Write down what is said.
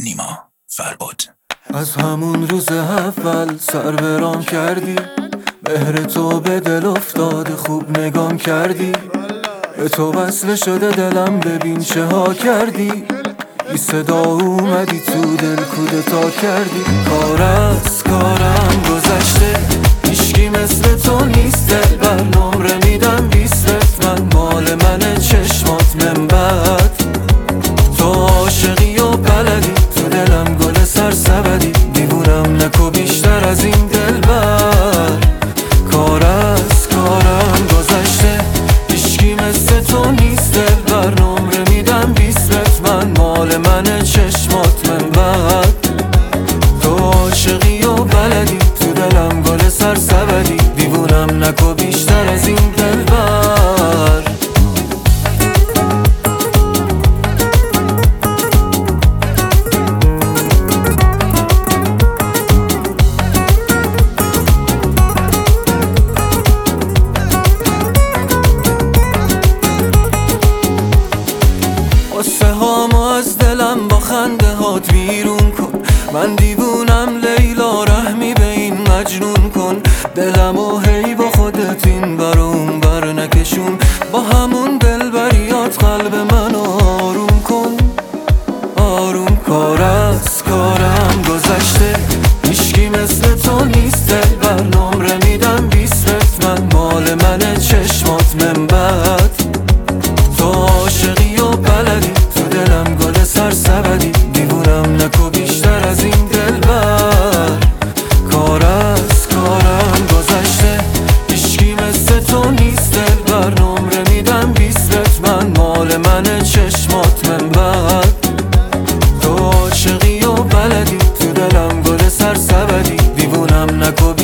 نیما فرباد. از همون روز اول سر برام کردی، مهر تو به دل افتاده خوب نگام کردی، به تو وصل شده دلم ببین چه ها کردی، بی صدا اومدی تو دل کودتا کردی. کار از کارم گذشته، هیچکی مثل تو نیست، دلبر نمره میدم 20 من مال منه چشمات من بعد، تو عاشقی و بلدی تو دلم گل سرسبدی، دیوونم نکو بیشتر از این دلبر. کار از کارم گذشته، هیچکی مثل تو نیست، دلبر نمره میدم 20 من مال منه چشمات من بعد، تو عاشقی و بلدی تو دلم گل سرسبدی، دیوونم نکو بیشتر از این دلبر. قصه هامو از دلم با خنده هات بیرون کن، من دیوونم لیلا رحمی به این مجنون کن، دلمو هی با خودت این بر اون بر نکشون، با همون دلبریات قلب منو آروم کن آروم. کار از کارم گذشته، هیچکی مثل تو نیست، دلبر نمره میدم 20 من مال منه چشمات من بعد، تو عاشقی و بلدی تو دلم گل سرسبدی، دیوونم نکو بیشتر از این دلبر. کار از کارم گذشته، هیچکی مثل تو نیست، دلبر نمره میدم 20 من مال منه چشمات من بعد، تو عاشقی و بلدی تو دلم گل سرسبدی، دیوونم نکو